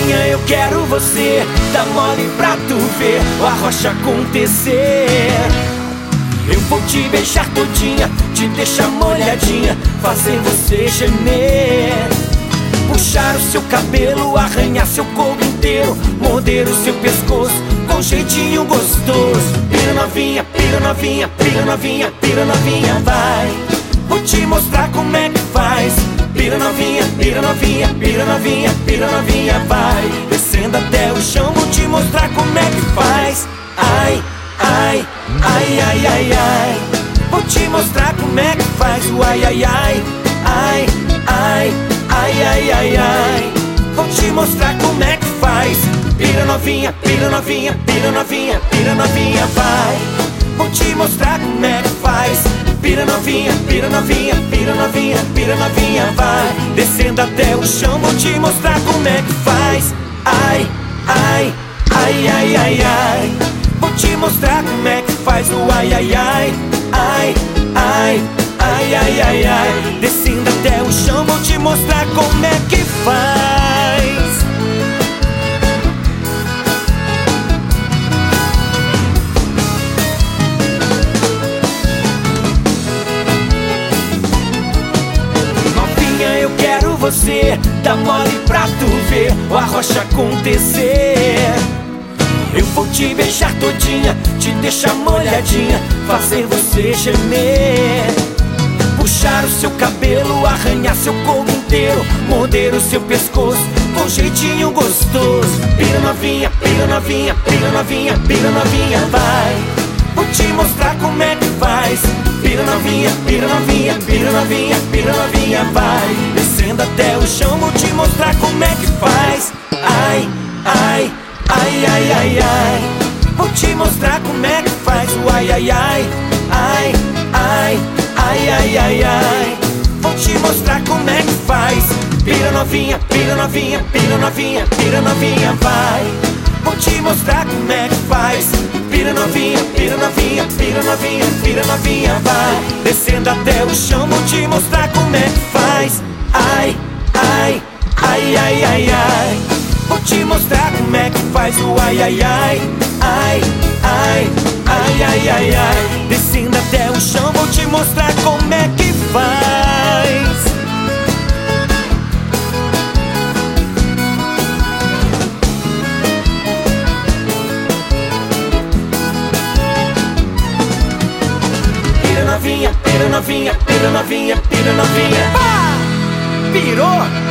Novinha, eu quero você, dá mole pra tu ver o arrocha acontecer. Eu vou te beijar todinha, te deixar molhadinha, fazer você gemer. Puxar o seu cabelo, arranhar seu corpo inteiro, morder o seu pescoço com jeitinho gostoso. Pira novinha, pira novinha, pira novinha, pira novinha, vai. Vou te mostrar como é que faz. Pira novinha, pira novinha, pira novinha, pira novinha, vai. Descendo até o chão, vou te mostrar como é que faz. Ai, ai, ai, ai, ai, ai. Vou te mostrar como é que faz o ai, ai, ai, ai, ai, ai, ai, ai, ai. Vou te mostrar como é que faz. Pira novinha, pira novinha, pira novinha, pira novinha, vai. Vou te mostrar como é que faz. Pira novinha, pira novinha, pira novinha, pira novinha, vai. Descendo até o chão, vou te mostrar como é que faz. Ai, ai, ai, ai, ai, ai. Vou te mostrar como é que faz o ai, ai, ai, ai, ai, ai, ai, ai, ai. Descendo até o chão, vou te mostrar como é que faz. Novinha, eu quero você, dá mole pra tu ver o arrocha acontecer. Eu vou te beijar todinha, te deixar molhadinha, fazer você gemer. Puxar o seu cabelo, arranhar seu corpo inteiro, morder o seu pescoço com jeitinho gostoso. Pira novinha, pira novinha, pira novinha, pira novinha, vai. Vou te mostrar como é que faz. Pira novinha, pira novinha, pira novinha, pira novinha, vai. Descendo até o chão, vou te mostrar como é que faz. Ai, ai, ai, ai, ai, ai. Vou te mostrar como é que faz o ai, ai, ai, ai, ai, ai, ai, ai, ai. Vou te mostrar como é que faz. Pira novinha, pira novinha, pira novinha, pira novinha, vai. Vou te mostrar como é que faz. Pira novinha, pira novinha, pira novinha, pira novinha, vai. Descendo até o chão, vou te mostrar como é que faz. Ai, ai, ai, ai, ai, ai. Vou te mostrar como é que faz o ai, ai, ai, ai, ai, ai, ai, ai, ai. Descendo até o chão, vou te mostrar como é que faz. Pira novinha, pira novinha, pira novinha, pira novinha. Pá! Pirou!